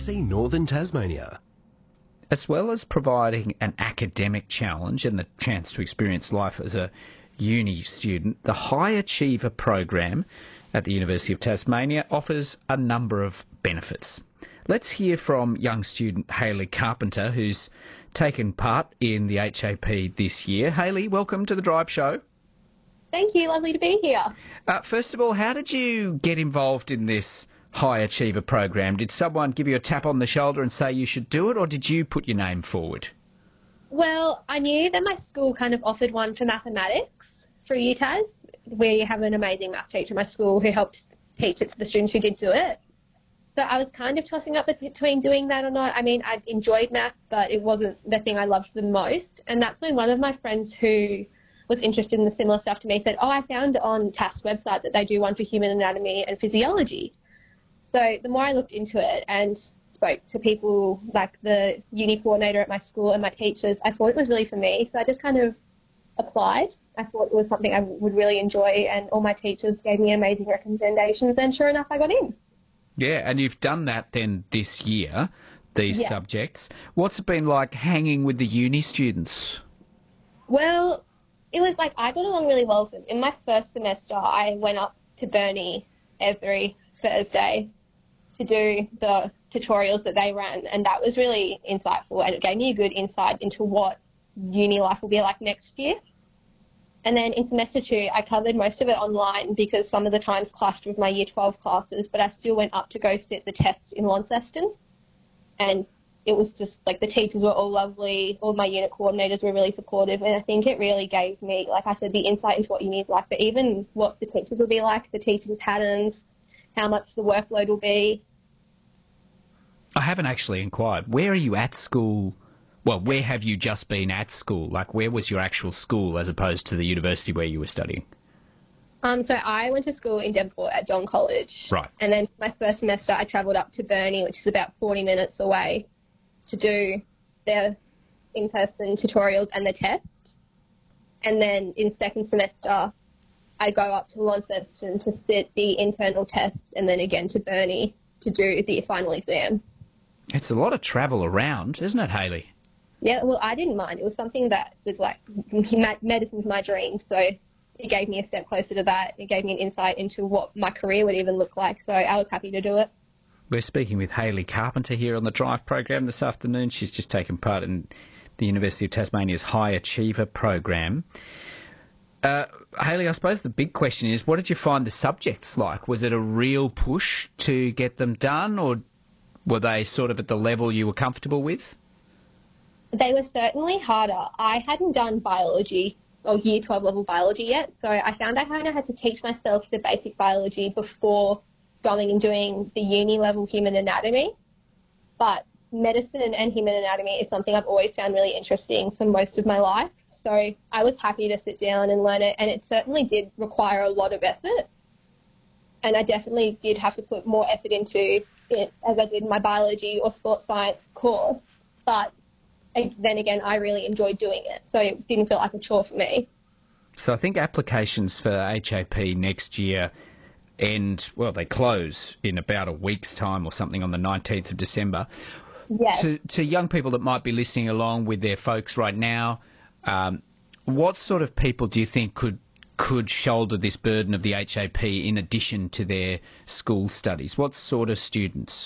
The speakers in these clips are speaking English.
See Northern Tasmania. As well as providing an academic challenge and the chance to experience life as a uni student, the High Achiever program at the University of Tasmania offers a number of benefits. Let's hear from young student Hayley Carpenter, who's taken part in the HAP this year. Hayley, welcome to The Drive Show. Thank you, lovely to be here. First of all, how did you get involved in this High Achiever program? Did someone give you a tap on the shoulder and say you should do it, or did you put your name forward? Well, I knew that my school kind of offered one for mathematics through UTAS. We have an amazing math teacher in my school who helped teach it to the students who did do it. So I was kind of tossing up between doing that or not. I mean, I enjoyed math, but it wasn't the thing I loved the most. And that's when one of my friends who was interested in the similar stuff to me said, oh, I found on TAFE's website that they do one for human anatomy and physiology. So the more I looked into it and spoke to people like the uni coordinator at my school and my teachers, I thought it was really for me. So I just kind of applied. I thought it was something I would really enjoy, and all my teachers gave me amazing recommendations, and sure enough, I got in. Yeah, and you've done that then this year, these subjects. What's it been like hanging with the uni students? Well, it was like I got along really well with them. In my first semester, I went up to Burnie every Thursday to do the tutorials that they ran, and that was really insightful, and it gave me a good insight into what uni life will be like next year. And then in semester 2, I covered most of it online because some of the times clashed with my year 12 classes, but I still went up to go sit the tests in Launceston. And it was just like the teachers were all lovely, all my unit coordinators were really supportive, and I think it really gave me, like I said, the insight into what uni is like, but even what the teachers will be like, the teaching patterns, how much the workload will be. I haven't actually inquired. Where are you at school? Well, where have you just been at school? Like, where was your actual school as opposed to the university where you were studying? So I went to school in Devonport at John College. Right. And then my first semester I travelled up to Burnie, which is about 40 minutes away, to do their in-person tutorials and the test. And then in second semester I go up to Launceston to sit the internal test, and then again to Burnie to do the final exam. It's a lot of travel around, isn't it, Hayley? Yeah, well, I didn't mind. It was something that was like, medicine's my dream, so it gave me a step closer to that. It gave me an insight into what my career would even look like, so I was happy to do it. We're speaking with Hayley Carpenter here on the Drive program this afternoon. She's just taken part in the University of Tasmania's High Achiever program. Hayley, I suppose the big question is, what did you find the subjects like? Was it a real push to get them done, or were they sort of at the level you were comfortable with? They were certainly harder. I hadn't done biology or year 12 level biology yet, so I found I kind of had to teach myself the basic biology before going and doing the uni level human anatomy. But medicine and human anatomy is something I've always found really interesting for most of my life, so I was happy to sit down and learn it, and it certainly did require a lot of effort, and I definitely did have to put more effort into it as I did my biology or sports science course, but then again, I really enjoyed doing it, so it didn't feel like a chore for me. So I think applications for HAP next year they close in about a week's time or something on the 19th of December. Yes. To young people that might be listening along with their folks right now, what sort of people do you think could shoulder this burden of the HAP in addition to their school studies? What sort of students?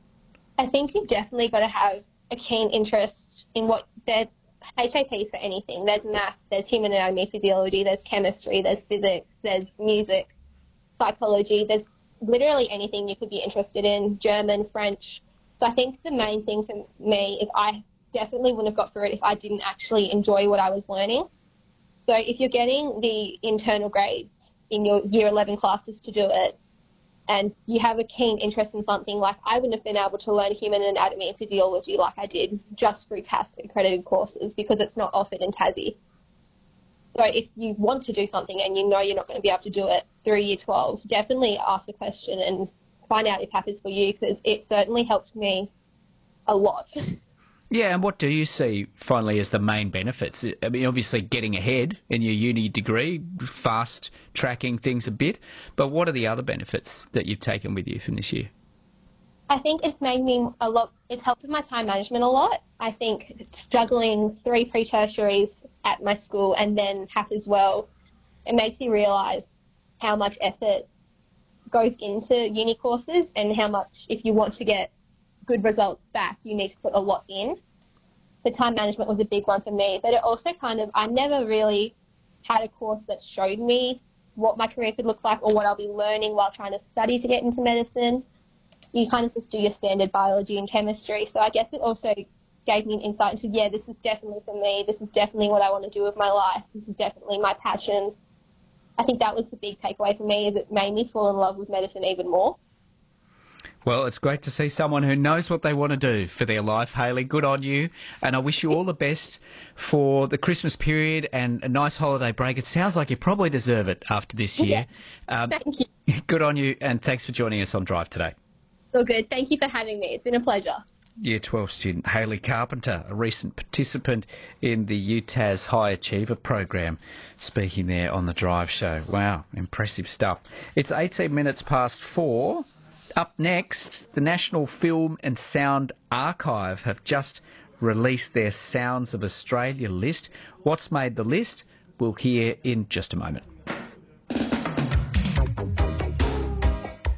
I think you've definitely got to have a keen interest in what there's HAPs for anything. There's math, there's human anatomy, physiology, there's chemistry, there's physics, there's music, psychology, there's literally anything you could be interested in, German, French. So I think the main thing for me is I definitely wouldn't have got through it if I didn't actually enjoy what I was learning. So if you're getting the internal grades in your year 11 classes to do it, and you have a keen interest in something, like I wouldn't have been able to learn human anatomy and physiology like I did just through TAS accredited courses because it's not offered in Tassie. So if you want to do something and you know you're not going to be able to do it through year 12, definitely ask the question and find out if HAP is for you, because it certainly helped me a lot. Yeah, and what do you see, finally, as the main benefits? I mean, obviously getting ahead in your uni degree, fast-tracking things a bit, but what are the other benefits that you've taken with you from this year? I think it's made me a lot, it's helped with my time management a lot. I think struggling 3 pre-tertiaries at my school and then HAP as well, it makes you realise how much effort goes into uni courses and how much, if you want to get good results back, you need to put a lot in. The time management was a big one for me, but it also I never really had a course that showed me what my career could look like or what I'll be learning while trying to study to get into medicine. You kind of just do your standard biology and chemistry. So I guess it also gave me an insight into, this is definitely for me. This is definitely what I want to do with my life. This is definitely my passion. I think that was the big takeaway for me, is it made me fall in love with medicine even more. Well, it's great to see someone who knows what they want to do for their life, Hayley. Good on you. And I wish you all the best for the Christmas period and a nice holiday break. It sounds like you probably deserve it after this year. Thank you. Good on you, and thanks for joining us on Drive today. All good. Thank you for having me. It's been a pleasure. Year 12 student Hayley Carpenter, a recent participant in the UTAS High Achiever program, speaking there on the Drive show. Wow, impressive stuff. It's 18 minutes past 4. Up next, the National Film and Sound Archive have just released their Sounds of Australia list. What's made the list? We'll hear in just a moment.